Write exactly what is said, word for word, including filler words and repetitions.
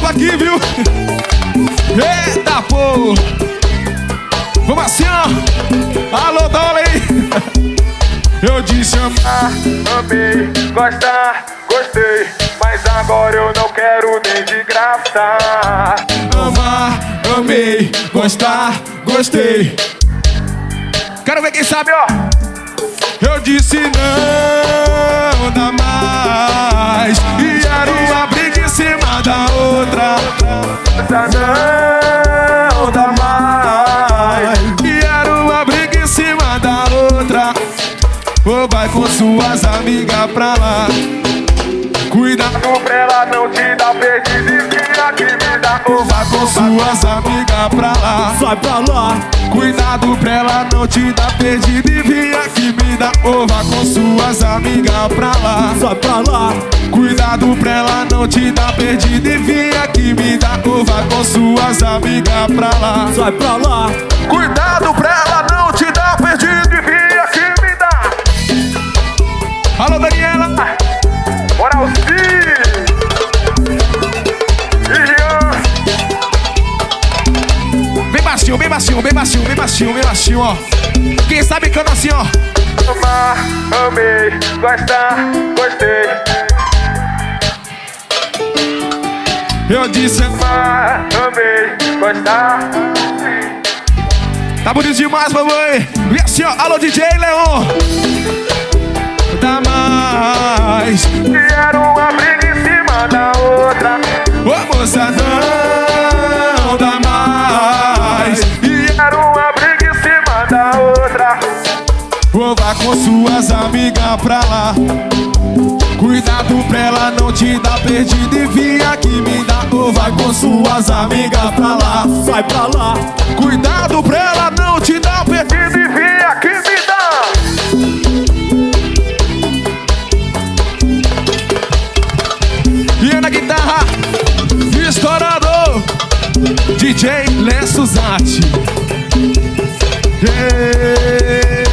aqui, viu? Eita, pô! Vamos assim, ó! Alô, Dolly! Eu disse amar, Amei, gostar, gostei, mas agora eu não quero nem de graça. amar, amei, gostar, gostei. Quero ver quem sabe, ó! Eu disse não dá mais, e era uma briga em cima da outra. Não dá mais. E era uma briga em cima da outra. Ou vai com suas amigas pra lá. Cuidado Pra ela não te dar perdido e vira que me dá. ou vai com suas amigas pra lá. Sai pra lá. Cuidado pra ela não te dar perdido e vem aqui me dá. Ou vai com suas amigas pra lá. Sai pra lá. Cuidado pra ela não te dar perdido e vem aqui me dá. Ou vai com suas amigas pra lá. Sai pra lá. Cuidado pra ela não te dar perdido e vira que me dá. Alô, Daniela! Moralzinho e Jean. Bem baixinho, bem baixinho, bem baixinho, bem baixinho, bem baixinho, ó. Quem sabe canta assim, ó. Amar, amei, gostar, gostei. Eu disse Amar, amei, gostar. tá bonito demais, mamãe. E assim, ó. Alô, D J Leon. Dá mais. E era uma briga em cima da outra. Ô, moça, não dá mais. E Era uma briga em cima da outra. ou vai com suas amigas pra lá. Cuidado pra ela não te dar perdido e vem aqui me dá. Ou vai com suas amigas pra lá. Sai pra lá. Cuidado pra ela não te dar perdido E vem aqui me dá. e na guitarra, estourador, D J Lenço Zatti. Yeah.